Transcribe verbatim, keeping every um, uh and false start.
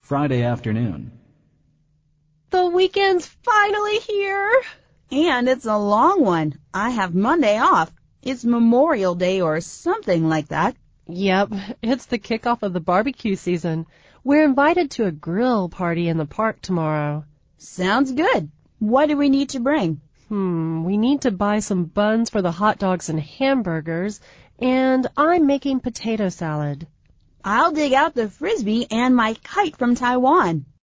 Friday afternoon. The weekend's finally here. And it's a long one. I have Monday off. It's Memorial Day or something like that. Yep, it's the kickoff of the barbecue season. We're invited to a grill party in the park tomorrow. Sounds good. What do we need to bring? Hmm, we need to buy some buns for the hot dogs and hamburgers, and I'm making potato salad. I'll dig out the frisbee and my kite from Taiwan.